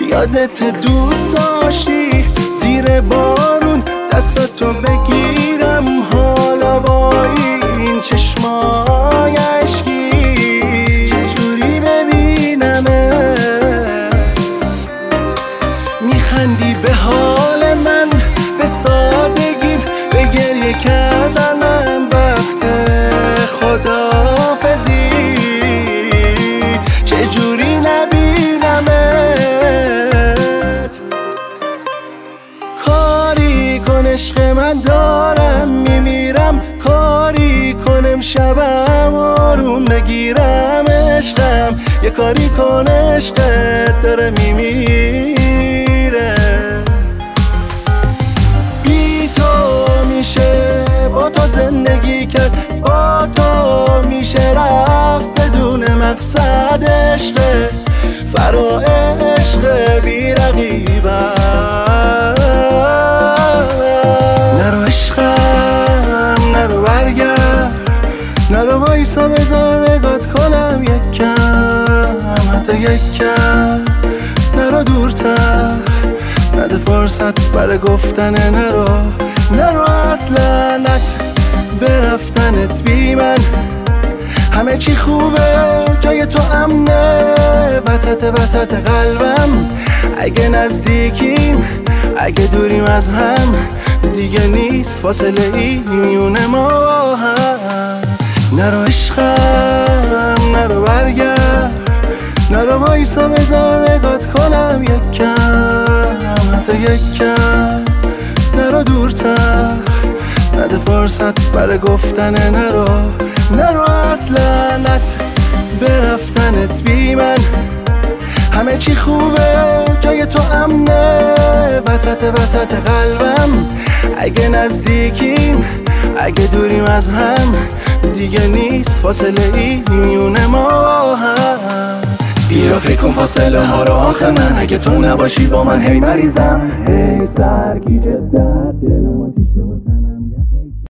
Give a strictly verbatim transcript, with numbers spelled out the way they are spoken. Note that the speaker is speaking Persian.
یادت دوست داشتی زیر بارون دستاتو بگیرم، حالا با این چشمای عشقی چجوری ببینمه؟ میخندی به حال من، به سادگیم، به گریه کردنم وقت خداحافظی چجوری نبینمت؟ کاری کن عشق من دارم میمیرم، کاری کنم شبم آروم بگیرم عشقم، یه کاری کن عشقت داره میمیره. بی تو میشه با تو زندگی کرد، با تو میشه رفت بدون مقصد، عشق فرا عشق بی رقیبم. نرو عشقم نرو برگرد، نرو وایسا بذار نگات کنم یک کم، حتی یک کم. نرو دورتر، نده فرصت برای گفتن نرو، نرو اصلا نت برفتنت بی من. همه چی خوبه جای تو امنه، وسط وسط قلبم. اگه نزدیکیم اگه دوریم از هم، دیگه نیست فاصله ای میونه ما با هم. نرو عشقم نرو برگرد، نرو وایسا بذار نگات کنم یک کم، حتی یک کم. نرو دورتر، نده فرصت برای گفتن نرو، نرو اصلا نت برفتنت بی من. همه چی خوبه جای تو امنه، وسط وسط قلبم. اگه نزدیکیم اگه دوریم از هم، دیگه نیست فاصله ای میونه ما با هم. بیا فکر کن فاصله ها رو آخه من، اگه تو نباشی با من هی مریضم، هی سرگیجه در دلم آتیشه